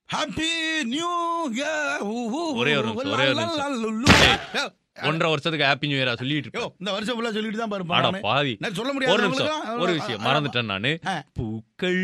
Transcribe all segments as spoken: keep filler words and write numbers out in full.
Happy new year. ஒரே ஒரு நிமிஷம், ஒரே ஒரு நிமிஷம். ஒன்றரை வருஷத்துக்கு ஹாப்பி நியூ இயரா சொல்லிட்டு இருக்கோம். இந்த வருஷம் ஃபுல்லா சொல்லிட்டு தான் பாரு. அட பாவி, நான் சொல்ல ஒரு முடியாது. நிமிஷம் ஒரு விஷயம் மறந்துட்டேன் நானு. பூக்கள்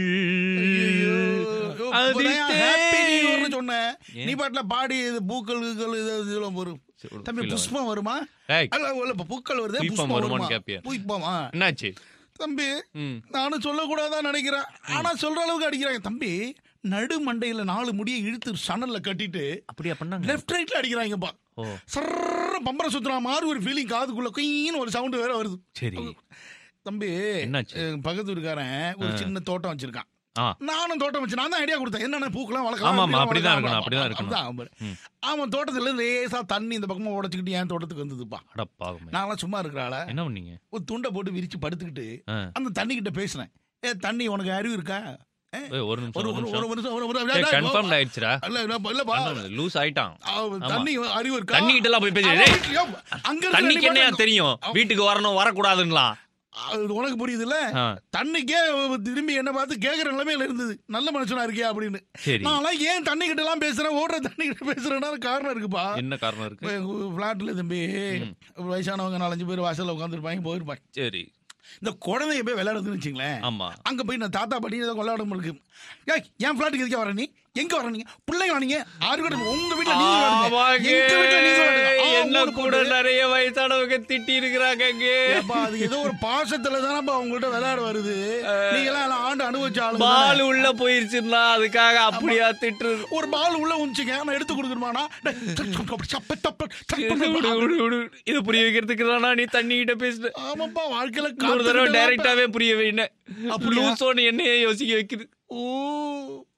சொன்னேன், நீ பாட்டுல பாடி பூக்கள் வரும். தம்பி புஷ்பம் வருமா? பூக்கள் வருது, புஷ்பம் வருமான்னு கேப்பியா? புஷ்பமா என்னாச்சு தம்பி? நானும் சொல்லக்கூடாதான் நினைக்கிறேன், ஆனா சொல்ற அளவுக்கு அடிக்கிறாங்க தம்பி. நடு மண்டையில நாலு முடியை இழுத்து சணல்ல கட்டிட்டு அப்படியா பண்ணாங்க? லெஃப்ட் ரைட்ல அடிக்கிறாங்கப்பா. சர்ற பம்பர சுத்துறா மாதிரி ஒரு ஃபீலிங், காதுக்குள்ள குயின்னு ஒரு சவுண்ட் வேற வருது. சரி தம்பி, என்னாச்சு? பக்கத்து வீட்டுக்காரன் ஒரு சின்ன தோட்டம் வச்சிருக்கான். நானும் தோட்டம் வச்சு நான் தான் ஐடியா கொடுத்தேன், என்னென்ன பூக்கெல்லாம் வளர்க்கலாம். அப்படிதான் இருக்கணும், அப்படிதான் இருக்கணும். அவன் தோட்டத்துல லேசா தண்ணி இந்த பக்கமா உடச்சுக்கிட்டு என் தோட்டத்துக்கு வந்ததுப்பா. நான் சும்மா இருக்கிறாள என்ன பண்ணீங்க? ஒரு துண்டை போட்டு விரிச்சு படுத்துக்கிட்டு அந்த தண்ணி கிட்ட பேசினேன். ஏ தண்ணி, உனக்கு அறிவு இருக்கா? ஒரு நிமிஷம் கன்ஃபர்ம் ஆயிடுச்சுடா. இல்லப்பா லூஸ் ஆயிட்டான். தண்ணி அறிவு இருக்கா? தண்ணி கிட்ட எல்லாம் போய் பேசி அங்க தண்ணிக்கு என்னையா தெரியும் வீட்டுக்கு வரணும் வரக்கூடாதுங்களா? உனக்கு புரியுதுல்ல? தண்ணிக்கே திரும்பி என்ன பார்த்து கேக்குற நிலைமையில இருந்தது, நல்ல மனுஷனா இருக்கியா அப்படின்னு. நான் ஏன் தண்ணி கிட்ட எல்லாம் பேசுறேன், ஓடுற தண்ணி கிட்ட பேசுறேன்னா காரணம் இருக்குப்பா. என்ன காரணம் இருக்கு? பிளாட்ல தம்பி வயசானவங்க நாலஞ்சு பேர் வாசல்ல உட்காந்துருப்பாங்க, போயிருப்பாங்க. சரி, இந்த குழந்தைய போய் விளையாடுதுன்னு வச்சுங்களேன். ஆமா, அங்க போய் நான் தாத்தா பாட்டி ஏதோ விளையாட இருக்கு. என் பிளாட்டுக்கு எதுக்கே வர, நீ எங்க வர? நீங்க பிள்ளைங்க வாங்க ஆறு கூட உங்க வீட்டுல என்ன கூட நிறைய வயசானவங்க திட்டி இருக்கிறாங்க. அது ஏதோ ஒரு பாசத்துல தானப்பா உங்கள்ட்ட விளையாட வருது. நீங்க எல்லாம் ஆண்டு அனுபவிச்சாலும் பால் உள்ள போயிருச்சுன்னா அதுக்காக அப்படியா திட்டு? ஒரு பால் உள்ள உந்துச்சுங்க, நான் எடுத்து கொடுக்கணுமானா? இது புரிய வைக்கிறதுக்கு தானா நீ தண்ணி கிட்ட பேசுற? ஆமாப்பா, வாழ்க்கையில ஒரு தடவை டைரக்டாவே புரிய வைன. அப்படி என்னையே யோசிக்க வைக்குது. ஓ